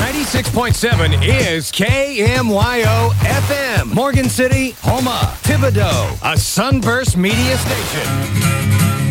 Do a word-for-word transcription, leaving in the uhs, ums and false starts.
ninety-six point seven is K M Y O F M. Morgan City, Homa, Thibodaux, a Sunburst media station.